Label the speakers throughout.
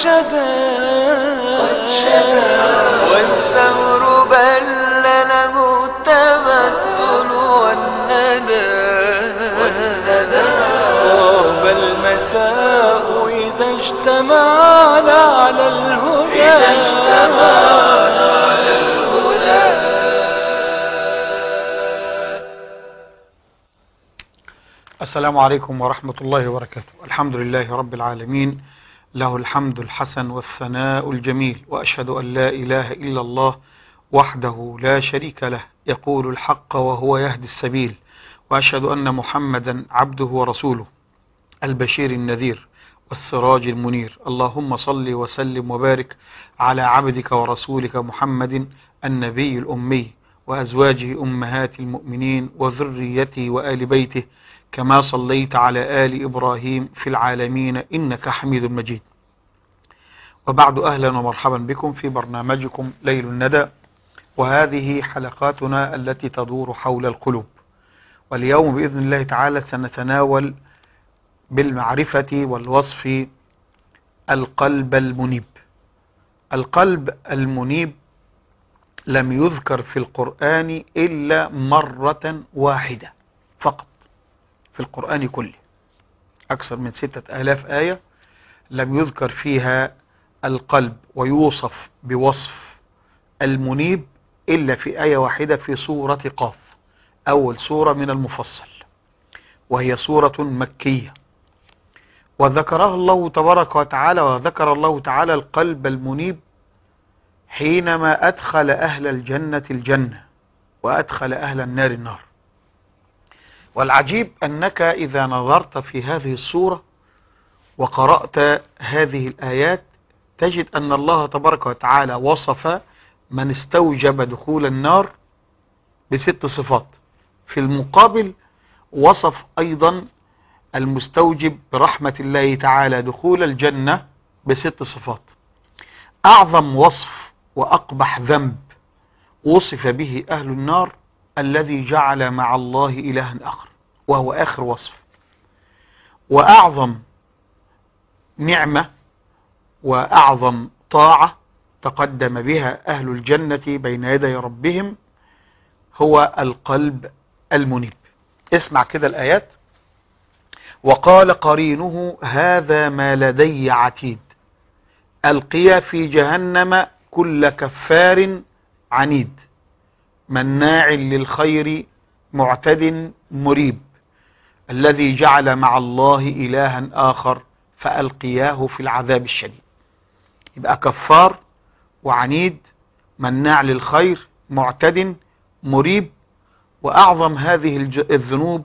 Speaker 1: شدا والثمر بل له التمثل والندى
Speaker 2: طاب المساء إذا اجتمعنا على الهدى
Speaker 3: السلام عليكم ورحمة الله وبركاته. الحمد لله رب العالمين، له الحمد الحسن والثناء الجميل، وأشهد أن لا إله إلا الله وحده لا شريك له، يقول الحق وهو يهدي السبيل، وأشهد أن محمدا عبده ورسوله البشير النذير والسراج المنير. اللهم صل وسلم وبارك على عبدك ورسولك محمد النبي الأمي وأزواجه أمهات المؤمنين وذريته وآل بيته، كما صليت على آل إبراهيم في العالمين إنك حميد مجيد. وبعد، أهلا ومرحبا بكم في برنامجكم ليل الندى، وهذه حلقاتنا التي تدور حول القلوب. واليوم بإذن الله تعالى سنتناول بالمعرفة والوصف القلب المنيب. القلب المنيب لم يذكر في القرآن إلا مرة واحدة فقط في القرآن كله، أكثر من 6000 آية لم يذكر فيها القلب ويوصف بوصف المنيب إلا في آية واحدة في سورة قاف، أول سورة من المفصل، وهي سورة مكية. وذكرها الله تبارك وتعالى، وذكر الله تعالى القلب المنيب حينما أدخل أهل الجنة الجنة وأدخل أهل النار النار. والعجيب أنك إذا نظرت في هذه السورة وقرأت هذه الآيات تجد أن الله تبارك وتعالى وصف من استوجب دخول النار ب6 صفات. في المقابل وصف أيضا المستوجب برحمة الله تعالى دخول الجنة ب6 صفات. أعظم وصف وأقبح ذنب وصف به أهل النار الذي جعل مع الله إلها آخر، وهو آخر وصف. وأعظم نعمة وأعظم طاعة تقدم بها أهل الجنة بين يدي ربهم هو القلب المنيب. اسمع كده الآيات: وقال قرينه هذا ما لدي عتيد ألقي في جهنم كل كفار عنيد مناع للخير معتد مريب الذي جعل مع الله إلها آخر فألقياه في العذاب الشديد. يبقى كفار وعنيد مناع للخير معتد مريب، وأعظم هذه الذنوب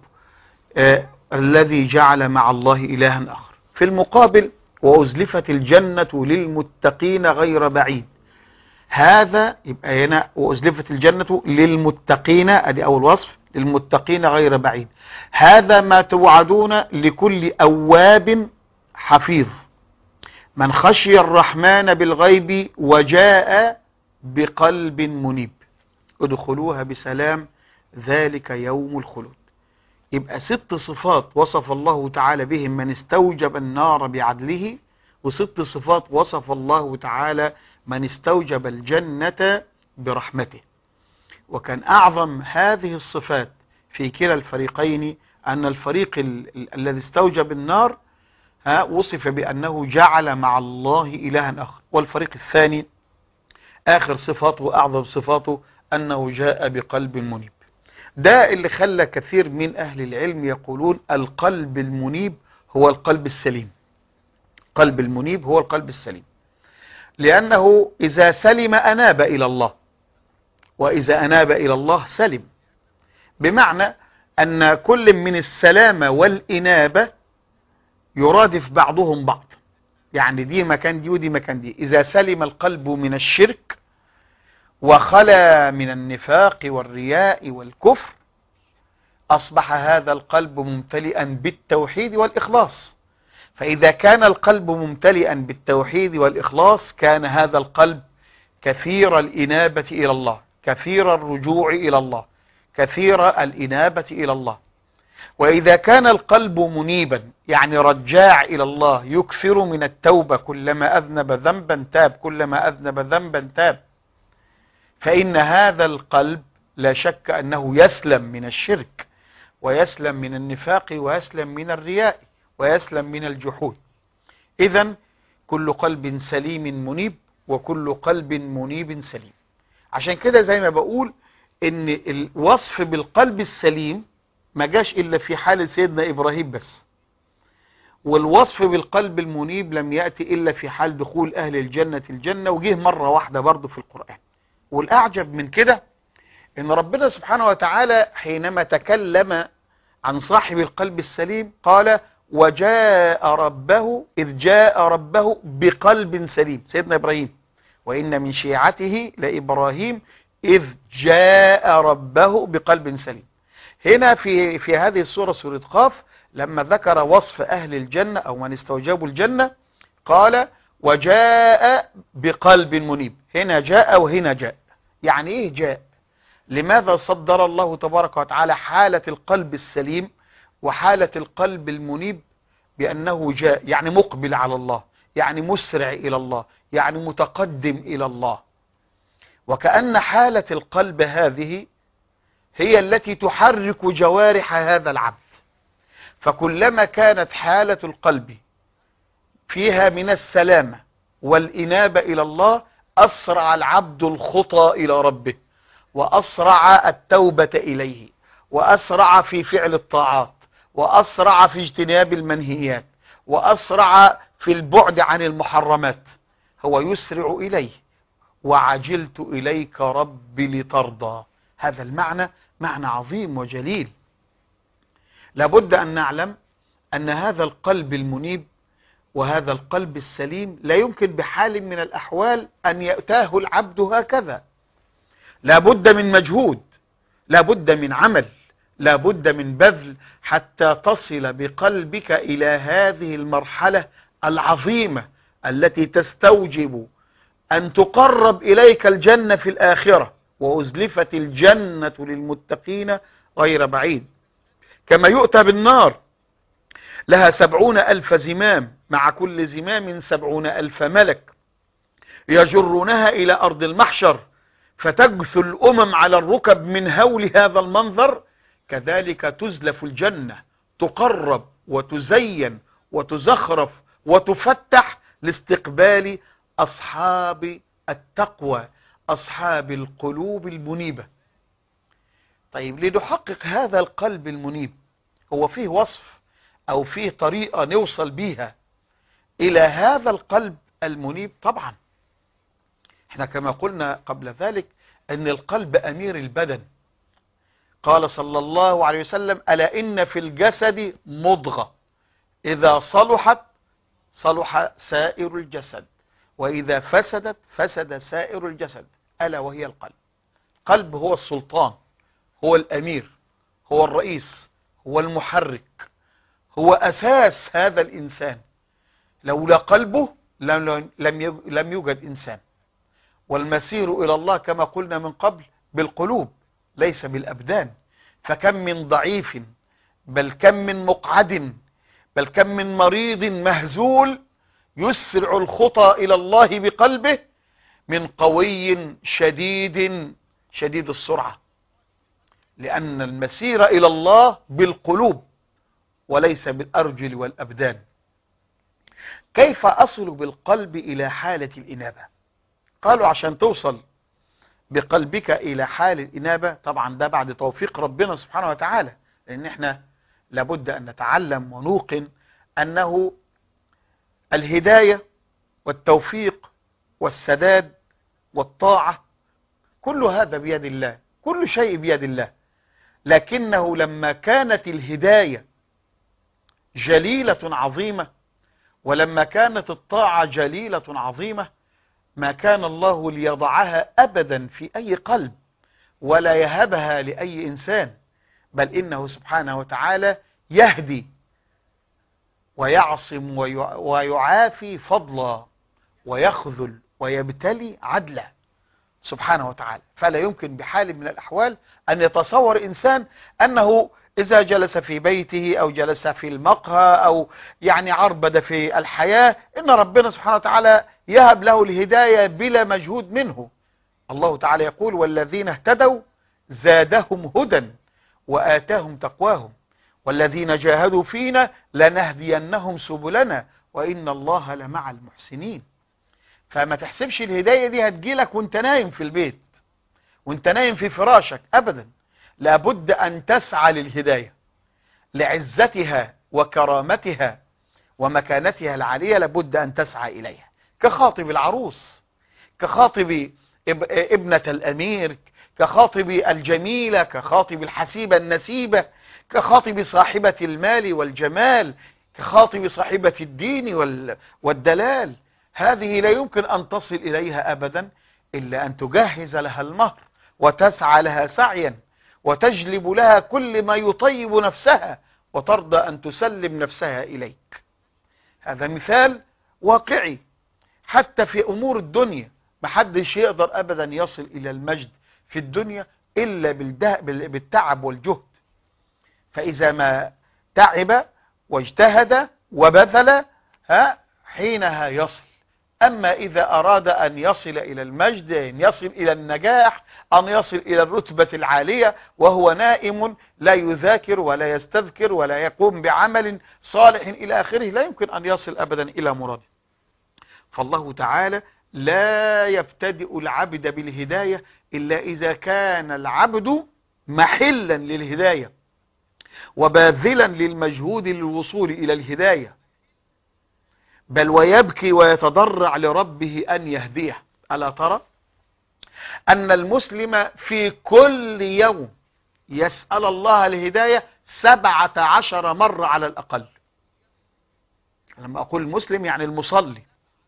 Speaker 3: الذي جعل مع الله إلها آخر. في المقابل وأزلفت الجنة للمتقين غير بعيد. هذا يبقى هنا وأزلفت الجنة للمتقين، أدي أول وصف، للمتقين غير بعيد. هذا ما توعدون لكل أواب حفيظ من خشي الرحمن بالغيب وجاء بقلب منيب ادخلوها بسلام ذلك يوم الخلود. يبقى 6 صفات وصف الله تعالى بهم من استوجب النار بعدله، و6 صفات وصف الله تعالى من استوجب الجنة برحمته. وكان أعظم هذه الصفات في كلا الفريقين أن الفريق الذي استوجب النار وصف بأنه جعل مع الله إلها آخر، والفريق الثاني آخر صفاته وأعظم صفاته أنه جاء بقلب منيب. ده اللي خلى كثير من أهل العلم يقولون القلب المنيب هو القلب السليم. قلب المنيب هو القلب السليم، لأنه إذا سلم أناب إلى الله، وإذا أناب إلى الله سلم، بمعنى أن كل من السلامة والإنابة يرادف بعضهم بعض، يعني دي مكان دي ودي مكان دي. إذا سلم القلب من الشرك وخلى من النفاق والرياء والكفر أصبح هذا القلب ممتلئا بالتوحيد والإخلاص. فإذا كان القلب ممتلئا بالتوحيد والإخلاص كان هذا القلب كثير الإنابة إلى الله، كثير الرجوع إلى الله، كثير الإنابة إلى الله. وإذا كان القلب منيبا يعني رجاع إلى الله يكثر من التوبة، كلما أذنب ذنبا تاب، كلما أذنب ذنبا تاب، فإن هذا القلب لا شك أنه يسلم من الشرك، ويسلم من النفاق، ويسلم من الرياء، ويسلم من الجحود. إذن كل قلب سليم منيب، وكل قلب منيب سليم. عشان كده زي ما بقول ان الوصف بالقلب السليم ما جاش الا في حال سيدنا ابراهيم بس، والوصف بالقلب المنيب لم يأتي الا في حال دخول اهل الجنة الجنة، وجه مرة واحدة برضو في القرآن. والاعجب من كده ان ربنا سبحانه وتعالى حينما تكلم عن صاحب القلب السليم قال وجاء ربه إذ جاء ربه بقلب سليم، سيدنا إبراهيم، وإن من شيعته لإبراهيم إذ جاء ربه بقلب سليم. هنا في هذه السورة، سورة قاف، لما ذكر وصف أهل الجنة أو من استوجبوا الجنة قال وجاء بقلب منيب. هنا جاء وهنا جاء. يعني إيه جاء؟ لماذا صدر الله تبارك وتعالى حالة القلب السليم وحالة القلب المنيب بأنه جاء؟ يعني مقبل على الله، يعني مسرع إلى الله، يعني متقدم إلى الله. وكأن حالة القلب هذه هي التي تحرك جوارح هذا العبد، فكلما كانت حالة القلب فيها من السلامة والإنابة إلى الله أسرع العبد الخطى إلى ربه، وأسرع التوبة إليه، وأسرع في فعل الطاعات، وأسرع في اجتناب المنهيات، وأسرع في البعد عن المحرمات. هو يسرع إليه، وعجلت إليك ربي لترضى. هذا المعنى معنى عظيم وجليل. لابد أن نعلم أن هذا القلب المنيب وهذا القلب السليم لا يمكن بحال من الأحوال أن يأتاه العبد هكذا. لابد من مجهود، لابد من عمل، لابد من بذل حتى تصل بقلبك إلى هذه المرحلة العظيمة التي تستوجب أن تقرب إليك الجنة في الآخرة، وأزلفت الجنة للمتقين غير بعيد. كما يؤتى بالنار لها 70,000 زمام، مع كل زمام 70,000 ملك يجرونها إلى أرض المحشر، فتجثو الأمم على الركب من هول هذا المنظر. كذلك تزلف الجنة، تقرب وتزين وتزخرف وتفتح لاستقبال أصحاب التقوى، أصحاب القلوب المنيبة. طيب، لنحقق هذا القلب المنيب هو فيه وصف أو فيه طريقة نوصل بيها إلى هذا القلب المنيب؟ طبعا احنا كما قلنا قبل ذلك أن القلب أمير البدن. قال صلى الله عليه وسلم ألا إن في الجسد مضغة إذا صلحت صلح سائر الجسد، وإذا فسدت فسد سائر الجسد، ألا وهي القلب. القلب هو السلطان، هو الأمير، هو الرئيس، هو المحرك، هو أساس هذا الإنسان. لولا قلبه لم يوجد إنسان. والمسير إلى الله كما قلنا من قبل بالقلوب ليس بالأبدان. فكم من ضعيف، بل كم من مقعد، بل كم من مريض مهزول يسرع الخطى إلى الله بقلبه من قوي شديد السرعة، لأن المسير إلى الله بالقلوب وليس بالأرجل والأبدان. كيف أصل بالقلب إلى حالة الإنابة؟ قالوا عشان توصل بقلبك إلى حال الإنابة، طبعا ده بعد توفيق ربنا سبحانه وتعالى، لأن احنا لابد أن نتعلم ونوقن أنه الهداية والتوفيق والسداد والطاعة كل هذا بيد الله، كل شيء بيد الله. لكنه لما كانت الهداية جليلة عظيمة، ولما كانت الطاعة جليلة عظيمة، ما كان الله ليضعها أبدا في أي قلب ولا يهبها لأي إنسان، بل إنه سبحانه وتعالى يهدي ويعصم ويعافي فضلا، ويخذل ويبتلي عدلا سبحانه وتعالى. فلا يمكن بحال من الأحوال أن يتصور إنسان أنه إذا جلس في بيته أو جلس في المقهى أو يعني عربد في الحياة، إن ربنا سبحانه وتعالى يهب له الهداية بلا مجهود منه. الله تعالى يقول: والذين اهتدوا زادهم هدى وآتاهم تقواهم والذين جاهدوا فينا لنهدينهم سبلنا وإن الله لمع المحسنين. فما تحسبش الهداية دي هتجيلك وانت نايم في البيت، وانت نايم في فراشك، أبدا. لابد أن تسعى للهداية لعزتها وكرامتها ومكانتها العالية، لابد أن تسعى إليها، كخاطب العروس، كخاطب ابنة الأمير، كخاطب الجميلة، كخاطب الحسيبة النسيبة، كخاطب صاحبة المال والجمال، كخاطب صاحبة الدين والدلال. هذه لا يمكن أن تصل إليها أبدا إلا أن تجهز لها المهر وتسعى لها سعيا وتجلب لها كل ما يطيب نفسها وترضى أن تسلم نفسها إليك. هذا مثال واقعي حتى في أمور الدنيا. محدش يقدر أبدا يصل إلى المجد في الدنيا إلا بالتعب والجهد. فإذا ما تعب واجتهد وبذل حينها يصل. أما إذا أراد أن يصل إلى المجد، أن يصل إلى النجاح، أن يصل إلى الرتبة العالية وهو نائم لا يذاكر ولا يستذكر ولا يقوم بعمل صالح إلى آخره، لا يمكن أن يصل أبدا إلى مراده. فالله تعالى لا يبتدئ العبد بالهداية إلا إذا كان العبد محلا للهداية وباذلا للمجهود للوصول إلى الهداية، بل ويبكي ويتضرع لربه أن يهديه. ألا ترى أن المسلم في كل يوم يسأل الله الهداية 17 مرة على الأقل. لما أقول المسلم يعني المصلي،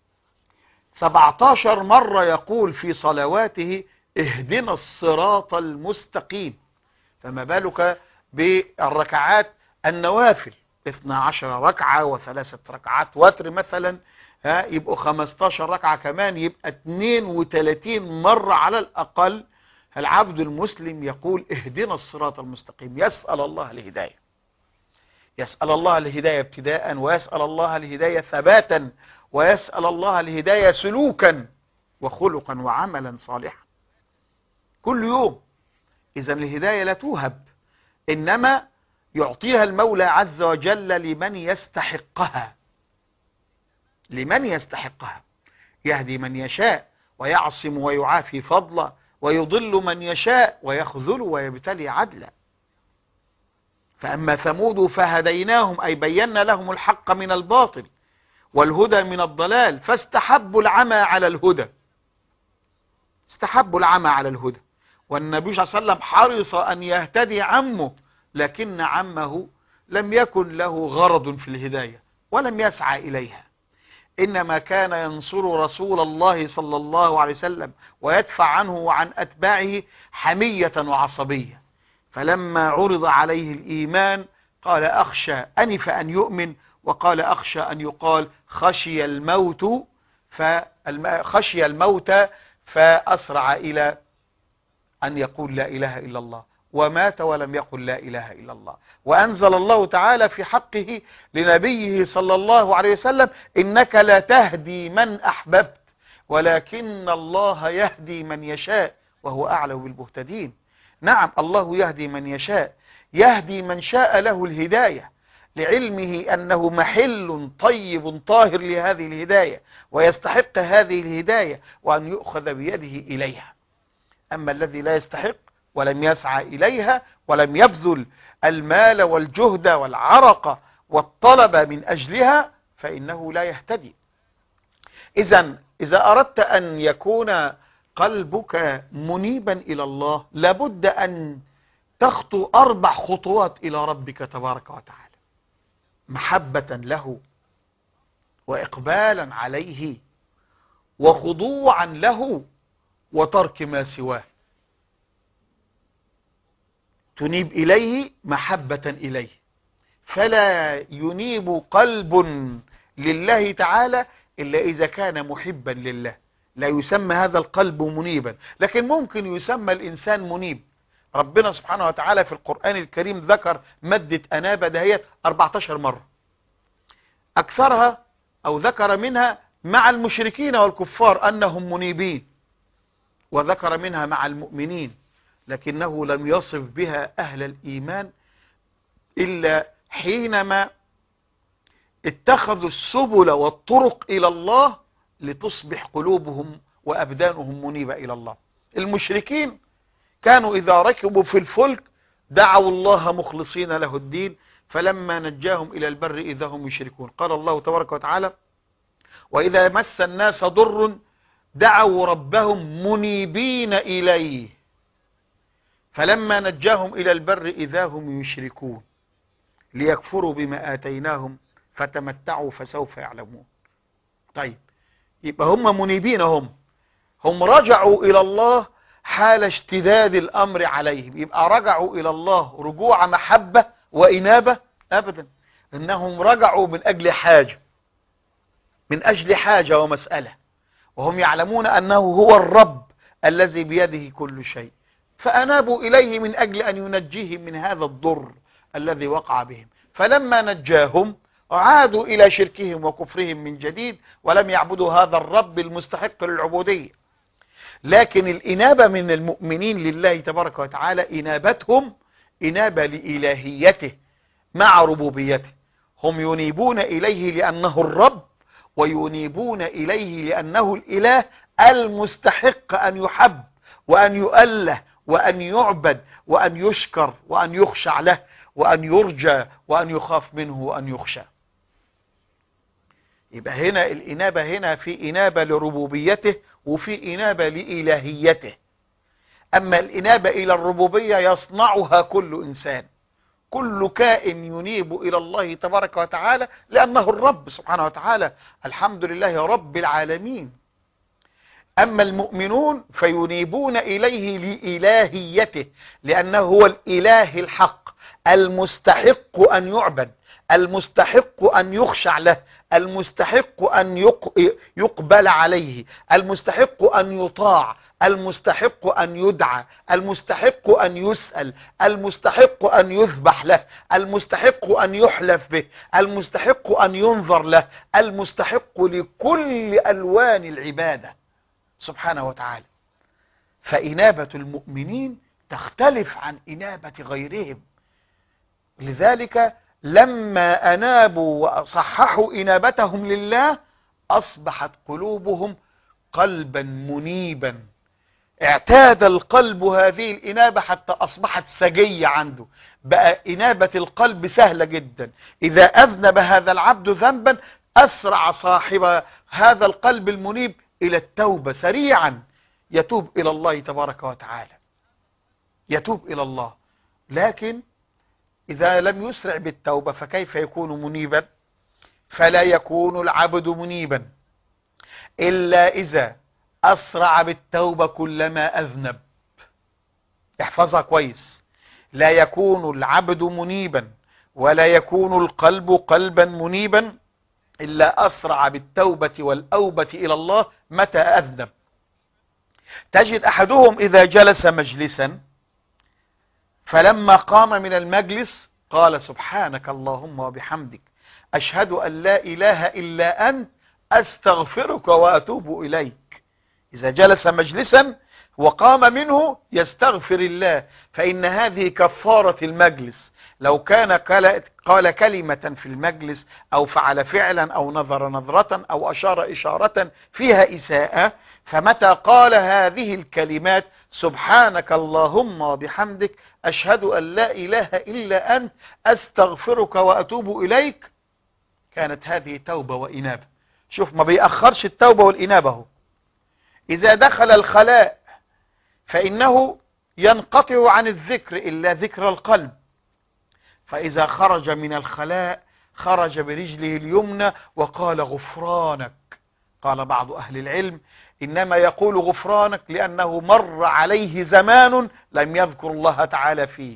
Speaker 3: 17 مرة يقول في صلواته: اهدنا الصراط المستقيم. فما بالك بالركعات النوافل، 12 ركعة و3 ركعات وتر مثلا، يبقوا 15 ركعة كمان، يبقى 32 مرة على الأقل العبد المسلم يقول: اهدنا الصراط المستقيم. يسأل الله الهداية، يسأل الله الهداية ابتداء، ويسأل الله الهداية ثباتا، ويسأل الله الهداية سلوكا وخلقا وعملا صالحا كل يوم. إذن الهداية لا توهب، إنما يعطيها المولى عز وجل لمن يستحقها، لمن يستحقها. يهدي من يشاء ويعصم ويعافي فضلا، ويضل من يشاء ويخذل ويبتلي عدلا. فأما ثمود فهديناهم، أي بينا لهم الحق من الباطل والهدى من الضلال، فاستحبوا العمى على الهدى، استحبوا العمى على الهدى. والنبي صلى الله عليه وسلم حرص أن يهتدي عمه، لكن عمه لم يكن له غرض في الهداية ولم يسعى إليها، إنما كان ينصر رسول الله صلى الله عليه وسلم ويدفع عنه وعن أتباعه حمية وعصبية. فلما عرض عليه الإيمان قال: أخشى، أنف أن يؤمن، وقال: أخشى أن يقال خشي الموت فأسرع إلى أن يقول لا إله إلا الله، ومات ولم يقل لا إله إلا الله. وأنزل الله تعالى في حقه لنبيه صلى الله عليه وسلم: إنك لا تهدي من أحببت ولكن الله يهدي من يشاء وهو أعلم بالمهتدين. نعم، الله يهدي من يشاء، يهدي من شاء له الهداية، لعلمه أنه محل طيب طاهر لهذه الهداية ويستحق هذه الهداية وأن يؤخذ بيده إليها. أما الذي لا يستحق ولم يسعى إليها ولم يبذل المال والجهد والعرق والطلب من أجلها فإنه لا يهتدي. إذا أردت أن يكون قلبك منيبا إلى الله، لابد أن تخطو 4 خطوات إلى ربك تبارك وتعالى: محبة له، وإقبالا عليه، وخضوعا له، وترك ما سواه. تنيب إليه محبة إليه، فلا ينيب قلب لله تعالى إلا إذا كان محبا لله. لا يسمى هذا القلب منيبا، لكن ممكن يسمى الإنسان منيب، ربنا سبحانه وتعالى في القرآن الكريم ذكر مادة أنابة دهيت 14 مرة، أكثرها أو ذكر منها مع المشركين والكفار أنهم منيبين، وذكر منها مع المؤمنين، لكنه لم يصف بها أهل الإيمان إلا حينما اتخذوا السبل والطرق إلى الله لتصبح قلوبهم وأبدانهم منيبة إلى الله. المشركين كانوا إذا ركبوا في الفلك دعوا الله مخلصين له الدين، فلما نجاهم إلى البر إذا هم يشركون. قال الله تبارك وتعالى: وإذا مس الناس ضر دعوا ربهم منيبين إليه فلما نجاهم إلى البر إذا هم يشركون ليكفروا بما آتيناهم فتمتعوا فسوف يعلمون. طيب، يبقى هم منيبين، هم رجعوا إلى الله حال اشتداد الأمر عليهم. يبقى رجعوا إلى الله رجوع محبة وإنابة؟ أبدا، إنهم رجعوا من أجل حاجة ومسألة، وهم يعلمون أنه هو الرب الذي بيده كل شيء، فأنابوا إليه من أجل أن ينجيهم من هذا الضر الذي وقع بهم. فلما نجاهم عادوا إلى شركهم وكفرهم من جديد، ولم يعبدوا هذا الرب المستحق للعبودية. لكن الإنابة من المؤمنين لله تبارك وتعالى إنابتهم إنابة لإلهيته مع ربوبيته. هم ينيبون إليه لأنه الرب، وينيبون إليه لأنه الإله المستحق أن يحب وأن يؤله وأن يعبد وأن يشكر وأن يخشع له وأن يرجى وأن يخاف منه وأن يخشى. يبقى هنا الإنابة، هنا في إنابة لربوبيته وفي إنابة لإلهيته. أما الإنابة إلى الربوبية يصنعها كل إنسان، كل كائن ينيب إلى الله تبارك وتعالى لأنه الرب سبحانه وتعالى، الحمد لله رب العالمين. أما المؤمنون فينيبون إليه لإلهيته لأنه هو الإله الحق المستحق أن يعبد، المستحق أن يخشع له، المستحق أن يقبل عليه، المستحق أن يطاع، المستحق أن يدعى، المستحق أن يسأل، المستحق أن يذبح له، المستحق أن يحلف به، المستحق أن ينظر له، المستحق لكل ألوان العبادة سبحانه وتعالى. فإنابة المؤمنين تختلف عن إنابة غيرهم. لذلك لما أنابوا وصححوا إنابتهم لله أصبحت قلوبهم قلبا منيبا. اعتاد القلب هذه الإنابة حتى أصبحت سجية عنده، بقى إنابة القلب سهلة جدا. إذا أذنب هذا العبد ذنبا أسرع صاحب هذا القلب المنيب إلى التوبة سريعا، يتوب إلى الله تبارك وتعالى، يتوب إلى الله. لكن إذا لم يسرع بالتوبة فكيف يكون منيبا؟ فلا يكون العبد منيبا إلا إذا أسرع بالتوبة كلما أذنب. احفظها كويس، لا يكون العبد منيبا ولا يكون القلب قلبا منيبا إلا أسرع بالتوبة والأوبة إلى الله متى أذنب. تجد أحدهم إذا جلس مجلسا فلما قام من المجلس قال: سبحانك اللهم وبحمدك أشهد أن لا إله إلا أنت أستغفرك وأتوب إليك. إذا جلس مجلسا وقام منه يستغفر الله، فإن هذه كفارة المجلس. لو كان قال كلمة في المجلس أو فعل فعلا أو نظر نظرة أو أشار إشارة فيها إساءة، فمتى قال هذه الكلمات سبحانك اللهم وبحمدك أشهد أن لا إله إلا أنت أستغفرك وأتوب إليك، كانت هذه توبة وإنابة. شوف، ما بيأخرش التوبة والإنابة. إذا دخل الخلاء فإنه ينقطع عن الذكر إلا ذكر القلب، فإذا خرج من الخلاء خرج برجله اليمنى وقال غفرانك. قال بعض أهل العلم إنما يقول غفرانك لأنه مر عليه زمان لم يذكر الله تعالى فيه.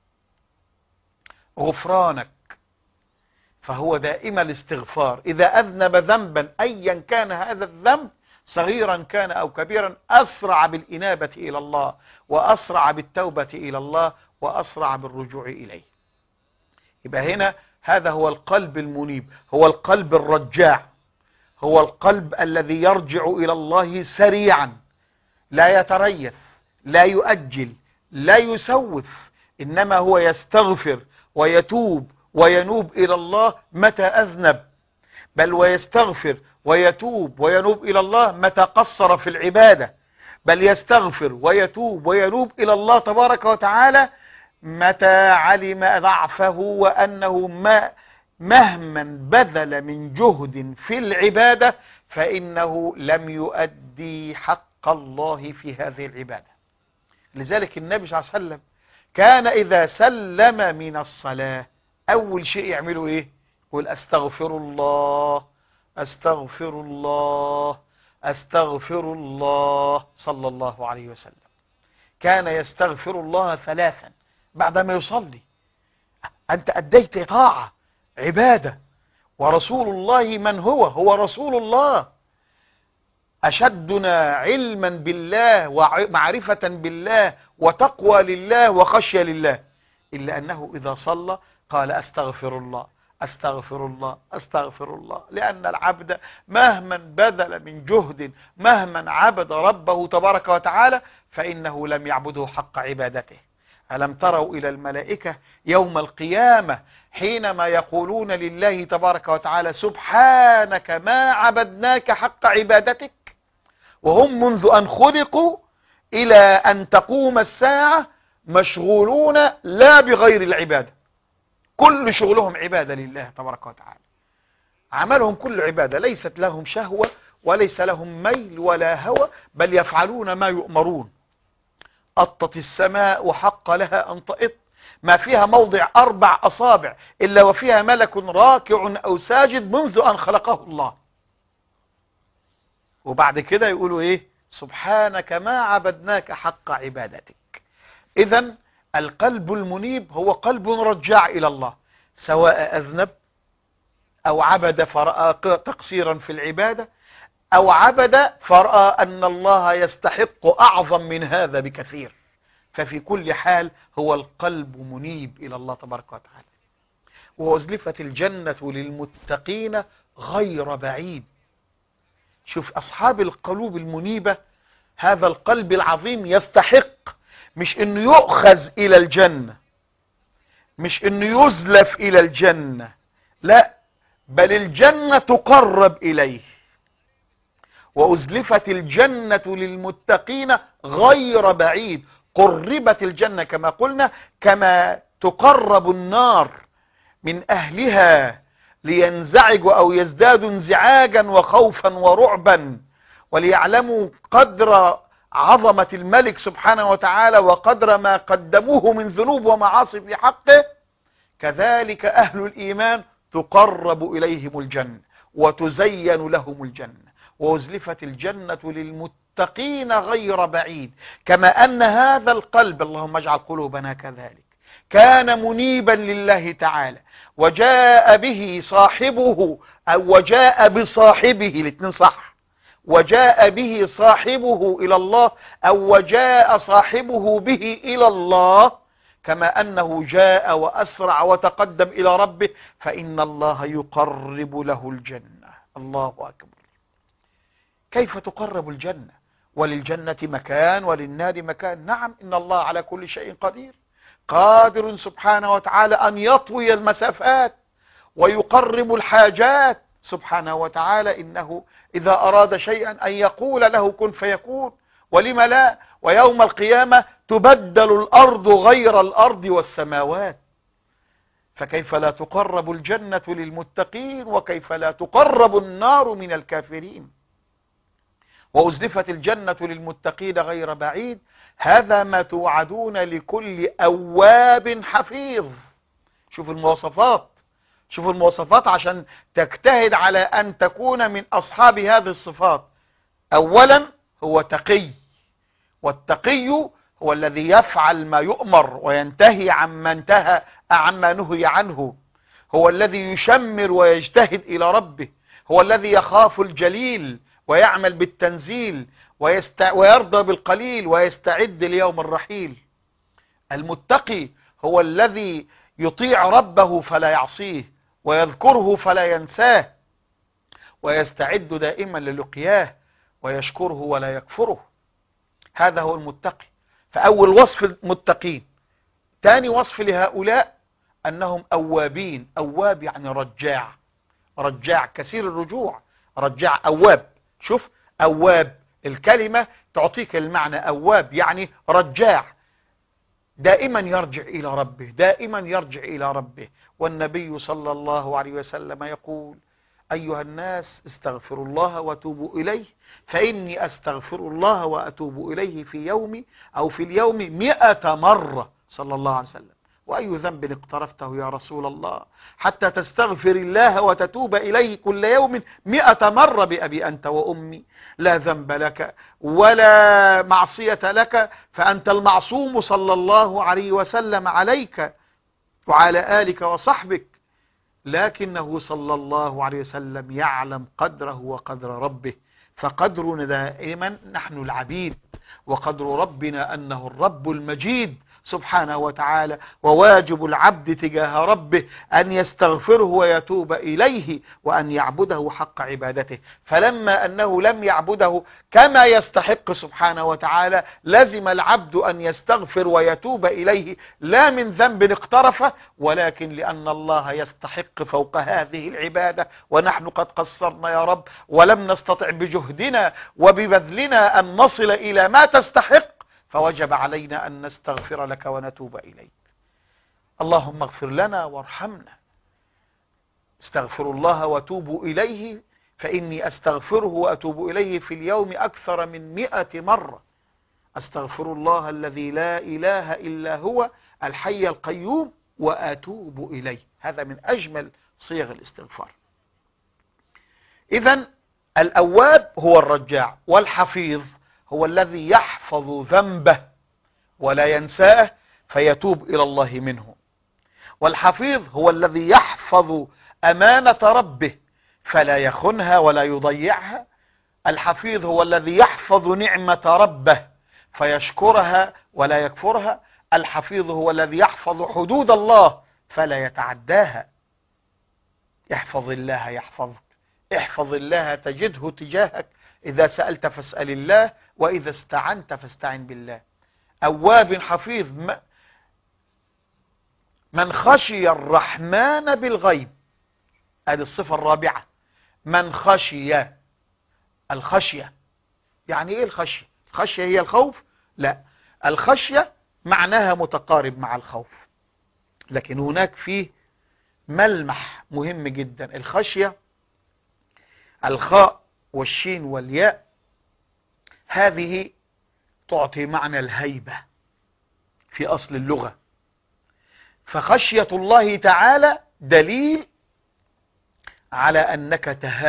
Speaker 3: غفرانك، فهو دائما الاستغفار. إذا أذنب ذنبا أيا كان هذا الذنب صغيرا كان أو كبيرا أسرع بالإنابة إلى الله، وأسرع بالتوبة إلى الله، وأسرع بالرجوع إليه. يبقى هنا هذا هو القلب المنيب، هو القلب الرجاع، هو القلب الذي يرجع إلى الله سريعا، لا يتريث، لا يؤجل، لا يسوف، إنما هو يستغفر ويتوب وينوب إلى الله متى أذنب، بل ويستغفر ويتوب وينوب إلى الله متى قصر في العبادة، بل يستغفر ويتوب وينوب إلى الله تبارك وتعالى متى علم ضعفه، وأنه مهما بذل من جهد في العبادة فإنه لم يؤدي حق الله في هذه العبادة. لذلك النبي صلى الله عليه وسلم كان إذا سلم من الصلاة أول شيء يعمله إيه؟ يقول أستغفر الله أستغفر الله أستغفر الله، صلى الله عليه وسلم. كان يستغفر الله 3 بعدما يصلي. أنت أديت طاعة عبادة، ورسول الله من هو رسول الله، أشدنا علما بالله ومعرفة بالله وتقوى لله وخشية لله، إلا أنه إذا صلى قال أستغفر الله أستغفر الله أستغفر الله، لأن العبد مهما بذل من جهد، مهما عبد ربه تبارك وتعالى، فإنه لم يعبده حق عبادته. ألم تروا إلى الملائكة يوم القيامة حينما يقولون لله تبارك وتعالى سبحانك ما عبدناك حق عبادتك، وهم منذ أن خلقوا إلى أن تقوم الساعة مشغولون لا بغير العبادة، كل شغلهم عبادة لله تبارك وتعالى، عملهم كل عبادة، ليست لهم شهوة وليس لهم ميل ولا هوى، بل يفعلون ما يؤمرون. أطت السماء وحق لها أن تئط، ما فيها موضع 4 أصابع إلا وفيها ملك راكع أو ساجد منذ أن خلقه الله. وبعد كده يقولوا إيه؟ سبحانك ما عبدناك حق عبادتك. إذن القلب المنيب هو قلب رجاع إلى الله، سواء أذنب أو عبد فرأى تقصيرا في العبادة، أو عبد فرأى أن الله يستحق أعظم من هذا بكثير، ففي كل حال هو القلب منيب إلى الله تبارك وتعالى. وأزلفت الجنة للمتقين غير بعيد. شوف أصحاب القلوب المنيبة، هذا القلب العظيم يستحق مش انه يؤخذ الى الجنة، مش انه يزلف الى الجنة، لا، بل الجنة تقرب اليه. وأزلفت الجنة للمتقين غير بعيد، قربت الجنة كما قلنا، كما تقرب النار من أهلها لينزعجوا أو يزدادوا انزعاجا وخوفا ورعبا، وليعلموا قدر عظمة الملك سبحانه وتعالى وقدر ما قدموه من ذنوب ومعاصي في حقه. كذلك أهل الإيمان تقرب إليهم الجنة وتزين لهم الجنة. وأزلفت الجنة للمتقين غير بعيد، كما أن هذا القلب، اللهم اجعل قلوبنا كذلك، كان منيبا لله تعالى، وجاء به صاحبه أو وجاء بصاحبه، الاثنين صح، وجاء به صاحبه إلى الله أو وجاء صاحبه به إلى الله، كما أنه جاء وأسرع وتقدم إلى ربه، فإن الله يقرب له الجنة. الله أكبر. كيف تقرب الجنة؟ وللجنة مكان وللنار مكان. نعم، إن الله على كل شيء قدير، قادر سبحانه وتعالى أن يطوي المسافات ويقرب الحاجات سبحانه وتعالى. إنه إذا أراد شيئا أن يقول له كن فيكون، ولم لا؟ ويوم القيامة تبدل الأرض غير الأرض والسماوات، فكيف لا تقرب الجنة للمتقين، وكيف لا تقرب النار من الكافرين. وأزلفت الجنة للمتقين غير بعيد، هذا ما توعدون لكل أواب حفيظ. شوف المواصفات، شوف المواصفات عشان تجتهد على أن تكون من أصحاب هذه الصفات. أولا هو تقي، والتقي هو الذي يفعل ما يؤمر وينتهي عما نهي عنه، هو الذي يشمر ويجتهد إلى ربه، هو الذي يخاف الجليل ويعمل بالتنزيل ويرضى بالقليل ويستعد ليوم الرحيل. المتقي هو الذي يطيع ربه فلا يعصيه، ويذكره فلا ينساه، ويستعد دائما للقياه، ويشكره ولا يكفره. هذا هو المتقي. فأول وصف المتقين. ثاني وصف لهؤلاء أنهم أوابين. أواب يعني رجاع، رجاع كثير الرجوع، رجاع أواب. شوف، أواب الكلمة تعطيك المعنى، أواب يعني رجاع، دائما يرجع إلى ربه، دائما يرجع إلى ربه. والنبي صلى الله عليه وسلم يقول: أيها الناس استغفروا الله وتوبوا إليه، فإني أستغفر الله وأتوب إليه في يومي أو في اليوم 100 مرة، صلى الله عليه وسلم. وأي ذنب اقترفته يا رسول الله حتى تستغفر الله وتتوب إليه كل يوم 100 مرة؟ بأبي أنت وأمي، لا ذنب لك ولا معصية لك، فأنت المعصوم صلى الله عليه وسلم عليك وعلى آلك وصحبك. لكنه صلى الله عليه وسلم يعلم قدره وقدر ربه، فقدرنا دائما نحن العبيد، وقدر ربنا أنه الرب المجيد سبحانه وتعالى. وواجب العبد تجاه ربه أن يستغفره ويتوب إليه، وأن يعبده حق عبادته. فلما أنه لم يعبده كما يستحق سبحانه وتعالى، لزم العبد أن يستغفر ويتوب إليه، لا من ذنب اقترفه، ولكن لأن الله يستحق فوق هذه العبادة، ونحن قد قصرنا يا رب ولم نستطع بجهدنا وببذلنا أن نصل إلى ما تستحق، فوجب علينا أن نستغفر لك ونتوب إليك. اللهم اغفر لنا وارحمنا. استغفروا الله وتوبوا إليه، فإني أستغفره وأتوب إليه في اليوم أكثر من 100 مرة. أستغفر الله الذي لا إله إلا هو الحي القيوم وأتوب إليه. هذا من أجمل صيغ الاستغفار. إذن الأواب هو الرجاع، والحفيظ هو الذي يحفظ ذنبه ولا ينساه فيتوب إلى الله منه. والحفيظ هو الذي يحفظ أمانة ربه فلا يخنها ولا يضيعها. الحفيظ هو الذي يحفظ نعمة ربه فيشكرها ولا يكفرها. الحفيظ هو الذي يحفظ حدود الله فلا يتعداها. احفظ الله يحفظك، احفظ الله تجده تجاهك، إذا سألت فاسأل الله، وإذا استعنت فاستعن بالله. أواب حفيظ من خشي الرحمن بالغيب. هذه الصفة الرابعة، من خشي. الخشية يعني ايه الخشية؟ الخشية هي الخوف؟ لا، الخشية معناها متقارب مع الخوف، لكن هناك فيه ملمح مهم جدا. الخشية الخاء والشين والياء هذه تعطي معنى الهيبة في أصل اللغة. فخشية الله تعالى دليل على أنك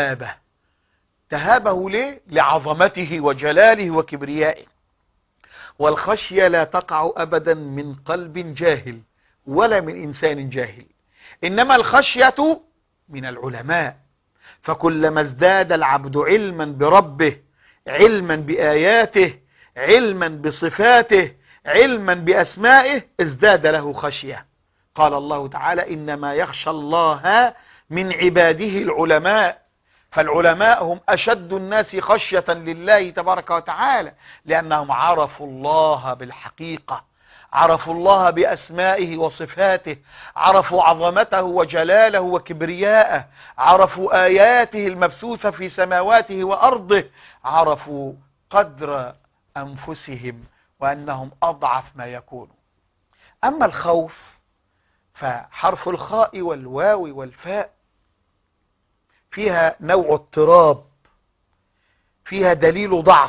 Speaker 3: تهابه ليه؟ لعظمته وجلاله وكبريائه. والخشية لا تقع أبدا من قلب جاهل ولا من إنسان جاهل، إنما الخشية من العلماء. فكلما ازداد العبد علما بربه، علما بآياته، علما بصفاته، علما بأسمائه، ازداد له خشية. قال الله تعالى: إنما يخشى الله من عباده العلماء. فالعلماء هم أشد الناس خشية لله تبارك وتعالى، لأنهم عرفوا الله بالحقيقة، عرفوا الله بأسمائه وصفاته، عرفوا عظمته وجلاله وكبرياءه، عرفوا آياته المبثوثة في سماواته وأرضه، عرفوا قدر أنفسهم وأنهم أضعف ما يكونوا. أما الخوف فحرف الخاء والواو والفاء فيها نوع اضطراب، فيها دليل ضعف.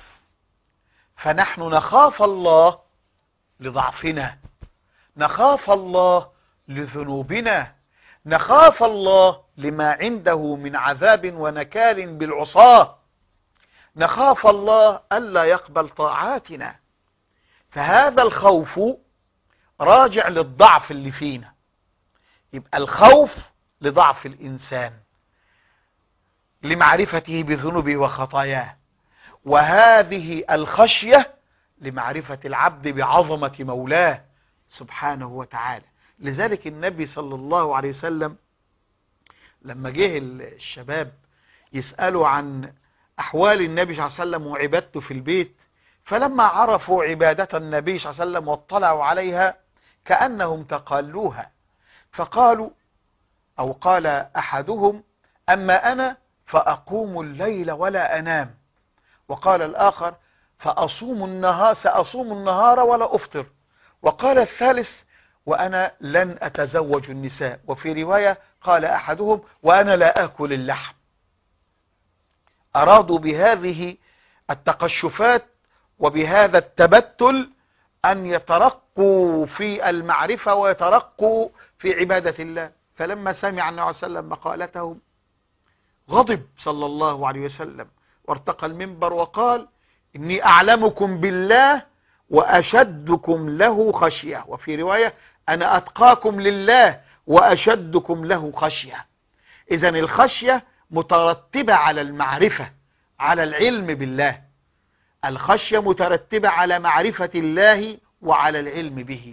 Speaker 3: فنحن نخاف الله لضعفنا، نخاف الله لذنوبنا، نخاف الله لما عنده من عذاب ونكال بالعصاة، نخاف الله ألا يقبل طاعاتنا. فهذا الخوف راجع للضعف اللي فينا. يبقى الخوف لضعف الإنسان، لمعرفته بذنوبه وخطاياه، وهذه الخشية لمعرفة العبد بعظمة مولاه سبحانه وتعالى. لذلك النبي صلى الله عليه وسلم لما جه الشباب يسألوا عن أحوال النبي صلى الله عليه وسلم وعبادته في البيت، فلما عرفوا عبادة النبي صلى الله عليه وسلم واطلعوا عليها كأنهم تقالوها، فقالوا أو قال أحدهم: أما أنا فأقوم الليل ولا أنام، وقال الآخر: سأصوم النهار ولا أفطر، وقال الثالث: وأنا لن أتزوج النساء، وفي رواية قال أحدهم: وأنا لا آكل اللحم. أرادوا بهذه التقشفات وبهذا التبتل أن يترقوا في المعرفة ويترقوا في عبادة الله. فلما سمع النبي صلى الله عليه وسلم مقالتهم غضب صلى الله عليه وسلم وارتقى المنبر وقال: إني أعلمكم بالله وأشدكم له خشية، وفي رواية: أنا أتقاكم لله وأشدكم له خشية. إذن الخشية مترتبة على المعرفة، على العلم بالله. الخشية مترتبة على معرفة الله وعلى العلم به.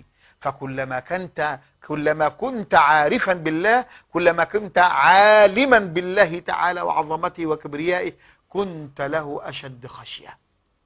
Speaker 3: كلما كنت عارفا بالله، كلما كنت عالما بالله تعالى وعظمته وكبريائه، كنت له أشد خشية.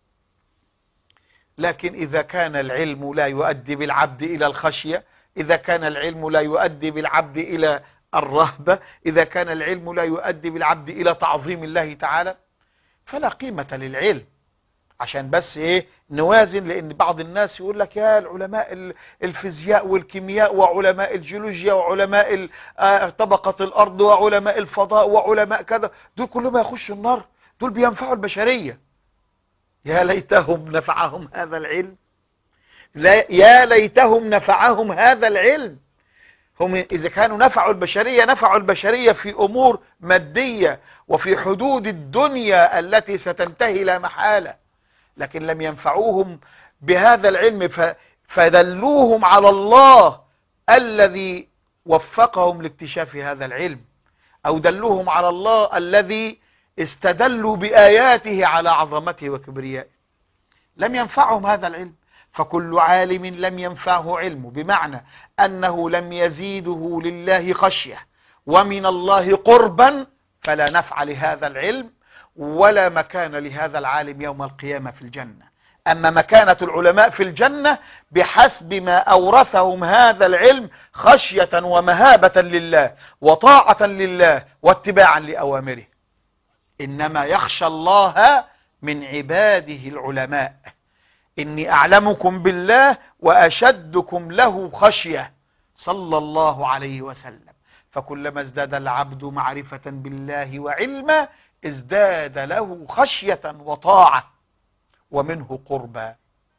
Speaker 3: لكن إذا كان العلم لا يؤدي بالعبد إلى الخشية، إذا كان العلم لا يؤدي بالعبد إلى الرهبة، إذا كان العلم لا يؤدي بالعبد إلى تعظيم الله تعالى، فلا قيمة للعلم. عشان بس نوازن، لأن بعض الناس يقول لك: يا العلماء الفيزياء والكيمياء وعلماء الجيولوجيا وعلماء طبقة الأرض وعلماء الفضاء وعلماء كذا، دول كلهم يخشوا النار، دول بينفعوا البشرية. يا ليتهم نفعهم هذا العلم، يا ليتهم نفعهم هذا العلم. هم إذا كانوا نفعوا البشرية في أمور مادية وفي حدود الدنيا التي ستنتهي لا محالة، لكن لم ينفعوهم بهذا العلم فدلوهم على الله الذي وفقهم لاكتشاف هذا العلم، أو دلوهم على الله الذي استدلوا بآياته على عظمته وكبريائه. لم ينفعهم هذا العلم. فكل عالم لم ينفعه علمه، بمعنى أنه لم يزيده لله خشية ومن الله قربا، فلا نفع لهذا العلم ولا مكان لهذا العالم يوم القيامة في الجنة. أما مكانة العلماء في الجنة بحسب ما أورثهم هذا العلم خشية ومهابة لله وطاعة لله واتباعا لأوامره. إنما يخشى الله من عباده العلماء. إني أعلمكم بالله وأشدكم له خشية صلى الله عليه وسلم. فكلما ازداد العبد معرفة بالله وعلما ازداد له خشية وطاعة ومنه قربا.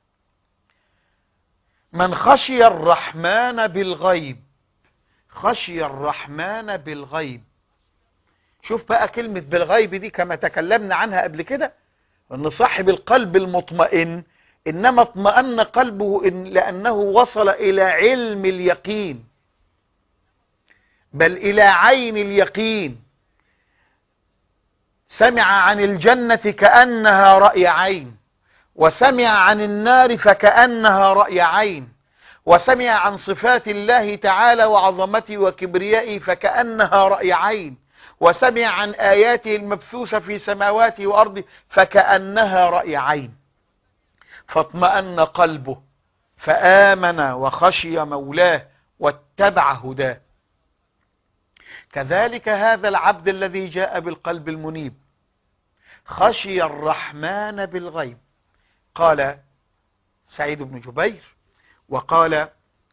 Speaker 3: من خشي الرحمن بالغيب، خشي الرحمن بالغيب. شوف بقى كلمة بالغيب دي كما تكلمنا عنها قبل كده، أن صاحب القلب المطمئن إنما اطمأن قلبه لأنه وصل إلى علم اليقين، بل إلى عين اليقين. سمع عن الجنة كأنها رأي عين، وسمع عن النار فكأنها رأي عين، وسمع عن صفات الله تعالى وعظمته وكبريائه فكأنها رأي عين، وسمع عن آياته المبثوثة في سماواته وأرضه فكأنها رأي عين. فاطمأن قلبه فآمن وخشي مولاه واتبع هداه. كذلك هذا العبد الذي جاء بالقلب المنيب خشي الرحمن بالغيب. قال سعيد بن جبير، وقال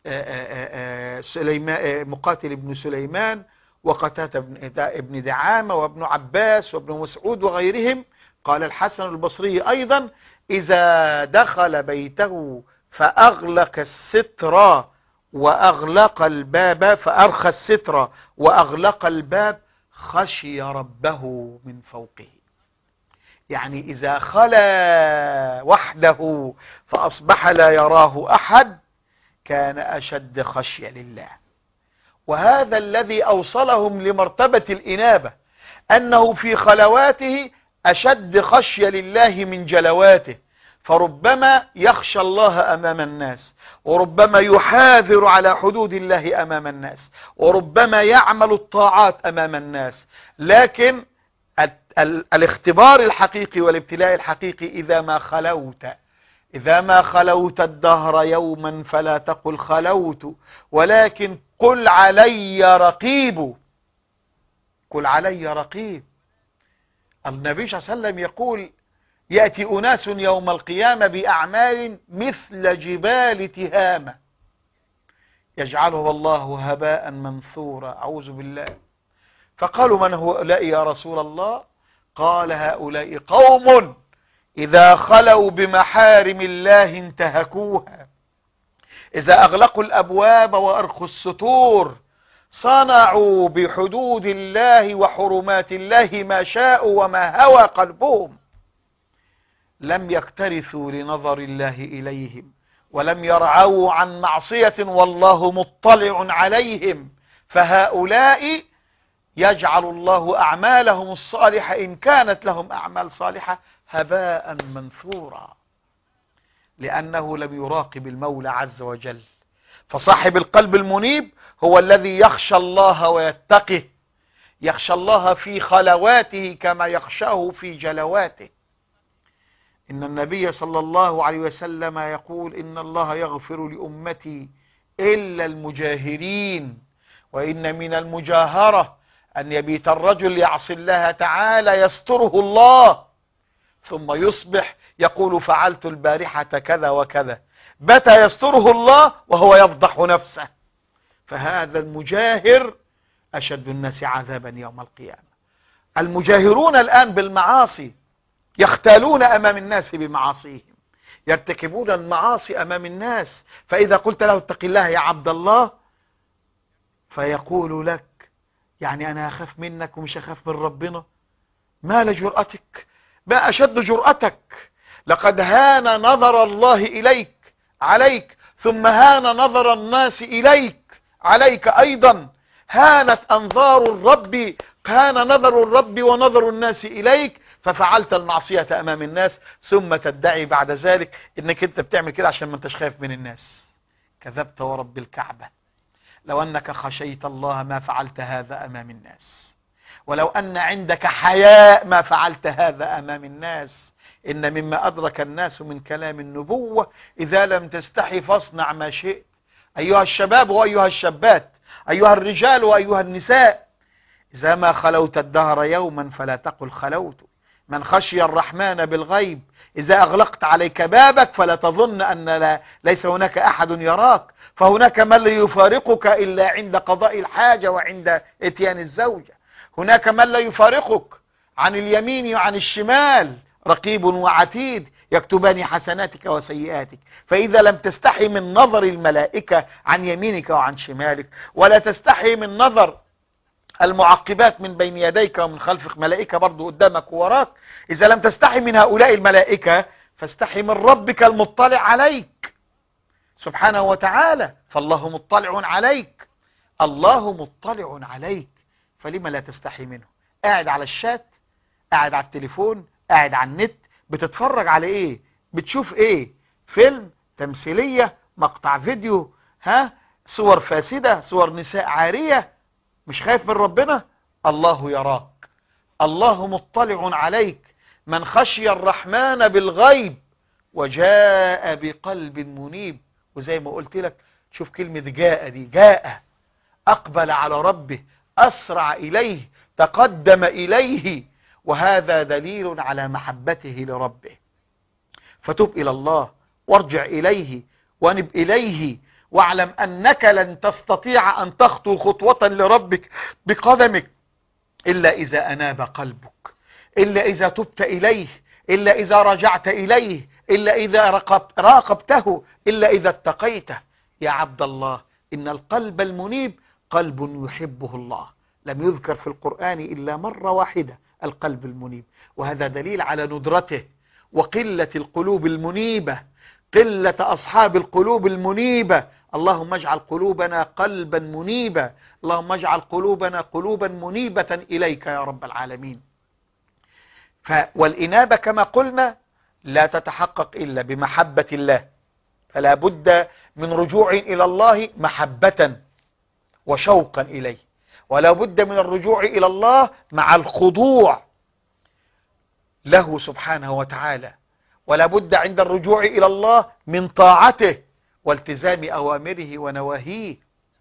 Speaker 3: مقاتل بن سليمان، وقتادة بن دعامة، وابن عباس، وابن مسعود وغيرهم. قال الحسن البصري أيضا: إذا دخل بيته فأغلق الستر وأغلق الباب، فأرخى الستر وأغلق الباب، خشي ربه من فوقه. يعني إذا خلا وحده فأصبح لا يراه أحد كان أشد خشية لله. وهذا الذي أوصلهم لمرتبة الإنابة، أنه في خلواته أشد خشية لله من جلواته، فربما يخشى الله أمام الناس، وربما يحاذر على حدود الله أمام الناس، وربما يعمل الطاعات أمام الناس. لكن الاختبار الحقيقي والابتلاء الحقيقي إذا ما خلوت الدهر يوما فلا تقل خلوت، ولكن قل علي رقيب. قل علي رقيب. النبي صلى الله عليه وسلم يقول: يأتي أناس يوم القيامة بأعمال مثل جبال تهامة يجعله الله هباء منثورا، أعوذ بالله. فقالوا: من هؤلاء يا رسول الله؟ قال: هؤلاء قوم إذا خلوا بمحارم الله انتهكوها، إذا أغلقوا الأبواب وأرخوا الستور صنعوا بحدود الله وحرمات الله ما شاءوا وما هوى قلبهم، لم يكترثوا لنظر الله إليهم، ولم يرعوا عن معصية والله مطلع عليهم، فهؤلاء يجعل الله أعمالهم الصالحة إن كانت لهم أعمال صالحة هباء منثورا، لأنه لم يراقب المولى عز وجل. فصاحب القلب المنيب هو الذي يخشى الله ويتقه، يخشى الله في خلواته كما يخشاه في جلواته. إن النبي صلى الله عليه وسلم يقول: إن الله يغفر لأمتي إلا المجاهرين، وإن من المجاهرة أن يبيت الرجل يعصي الله تعالى يستره الله، ثم يصبح يقول: فعلت البارحة كذا وكذا، بات يستره الله وهو يفضح نفسه. فهذا المجاهر أشد الناس عذابا يوم القيامة. المجاهرون الآن بالمعاصي يختالون أمام الناس بمعاصيهم، يرتكبون المعاصي أمام الناس، فإذا قلت له: اتق الله يا عبد الله، فيقول لك: يعني أنا أخاف منك ومش أخاف من ربنا؟ ما لجرأتك، ما أشد جرأتك. لقد هان نظر الله إليك عليك، ثم هان نظر الناس إليك عليك أيضا، هانت أنظار الرب، هان نظر الرب ونظر الناس إليك، ففعلت المعصية أمام الناس، ثم تدعي بعد ذلك إنك أنت بتعمل كده عشان ما انتش خايف من الناس. كذبت ورب الكعبة، لو أنك خشيت الله ما فعلت هذا أمام الناس، ولو أن عندك حياء ما فعلت هذا أمام الناس. إن مما أدرك الناس من كلام النبوة: إذا لم تستحي فاصنع ما شئت. أيها الشباب وأيها الشابات، أيها الرجال وأيها النساء، إذا ما خلوت الدهر يوما فلا تقل خلوت. من خشي الرحمن بالغيب، إذا أغلقت عليك بابك فلا تظن أن ليس هناك أحد يراك، فهناك من لا يفارقك إلا عند قضاء الحاجة وعند اتيان الزوجة. هناك من لا يفارقك عن اليمين وعن الشمال، رقيب وعتيد يكتبان حسناتك وسيئاتك. فإذا لم تستحي من نظر الملائكة عن يمينك وعن شمالك، ولا تستحي من نظر المعقبات من بين يديك ومن خلفك، ملائكة برضو قدامك ووراك، إذا لم تستحي من هؤلاء الملائكة فاستحي من ربك المطلع عليك سبحانه وتعالى. فالله مطلع عليك، الله مطلع عليك، فلما لا تستحي منه؟ قاعد على الشات، قاعد على التليفون، قاعد على النت، بتتفرج على ايه؟ بتشوف ايه؟ فيلم، تمثيلية، مقطع فيديو، صور فاسدة، صور نساء عارية، مش خايف من ربنا؟ الله يراك، الله مطلع عليك. من خشي الرحمن بالغيب وجاء بقلب منيب. وزي ما قلت لك، شوف كلمة جاء دي، جاء، أقبل على ربه، أسرع إليه، تقدم إليه، وهذا دليل على محبته لربه. فتب إلى الله وارجع إليه وانب إليه، واعلم أنك لن تستطيع أن تخطو خطوة لربك بقدمك إلا إذا أناب قلبك، إلا إذا تبت إليه، إلا إذا رجعت إليه، إلا إذا راقبته، إلا إذا اتقيته. يا عبد الله، إن القلب المنيب قلب يحبه الله. لم يذكر في القرآن إلا مرة واحدة القلب المنيب، وهذا دليل على ندرته وقلة القلوب المنيبة، قلة أصحاب القلوب المنيبة اللهم اجعل قلوبنا قلبا منيبا، اللهم اجعل قلوبنا قلوبا منيبة إليك يا رب العالمين. والإنابة كما قلنا لا تتحقق إلا بمحبة الله، فلا بد من رجوع إلى الله محبة وشوقا إليه، ولا بد من الرجوع إلى الله مع الخضوع له سبحانه وتعالى، ولا بد عند الرجوع إلى الله من طاعته والتزام أوامره ونواهيه،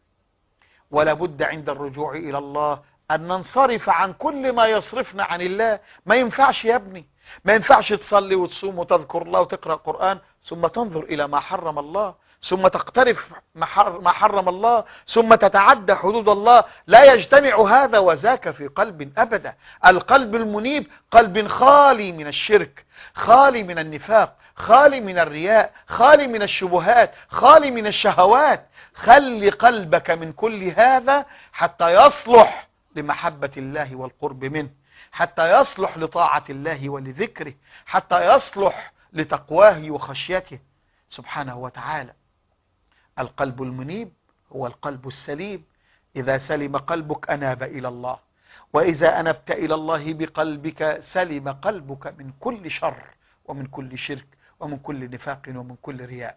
Speaker 3: ولا بد عند الرجوع إلى الله أن ننصرف عن كل ما يصرفنا عن الله. ما ينفعش يا ابني، ما ينفعش تصلي وتصوم وتذكر الله وتقرأ قرآن ثم تنظر إلى ما حرم الله، ثم تقترف ما حرم الله، ثم تتعدى حدود الله. لا يجتمع هذا وذاك في قلب أبدا. القلب المنيب قلب خالي من الشرك، خالي من النفاق، خالي من الرياء، خالي من الشبهات، خالي من الشهوات. خلي قلبك من كل هذا حتى يصلح لمحبة الله والقرب منه، حتى يصلح لطاعة الله ولذكره، حتى يصلح لتقواه وخشيته سبحانه وتعالى. القلب المنيب هو القلب السليم. إذا سلم قلبك أناب إلى الله، وإذا أنبت إلى الله بقلبك سلم قلبك من كل شر ومن كل شرك ومن كل نفاق ومن كل رياء.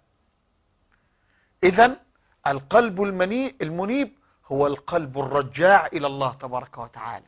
Speaker 3: إذن القلب المنيب هو القلب الرجاع إلى الله تبارك وتعالى.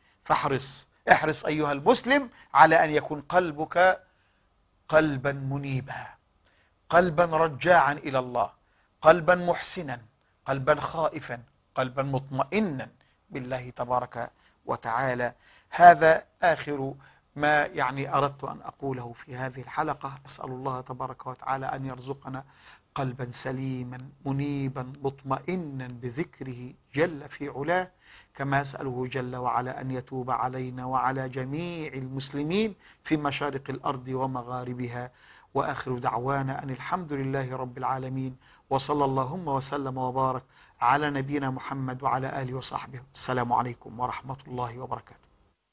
Speaker 3: احرص أيها المسلم على أن يكون قلبك قلبا منيبا، قلبا رجاعا إلى الله، قلبا محسنا، قلبا خائفا، قلبا مطمئنا بالله تبارك وتعالى. هذا آخر ما أردت أن أقوله في هذه الحلقة. أسأل الله تبارك وتعالى أن يرزقنا قلبا سليما منيبا مطمئنا بذكره جل في علاه، كما أسأله جل وعلا أن يتوب علينا وعلى جميع المسلمين في مشارق الأرض ومغاربها. وآخر دعوانا أن الحمد لله رب العالمين، وصلى اللهم وسلم وبارك على نبينا محمد وعلى آله وصحبه. السلام عليكم ورحمة الله وبركاته.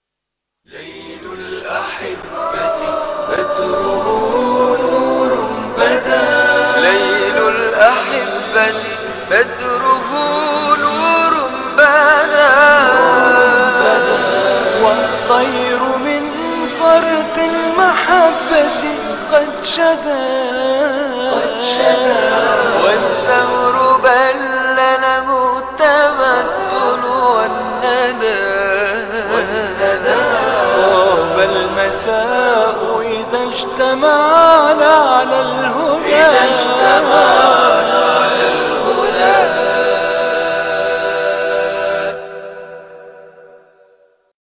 Speaker 1: ليل الأحبة بدره نور بدا، ليل الأحبة بدره نور بدا،
Speaker 2: والطير من فرط المحبة قد شدا،
Speaker 1: والثمر بل له التمثل والندى،
Speaker 2: طاب المساء إذا اجتمعنا على الهدى.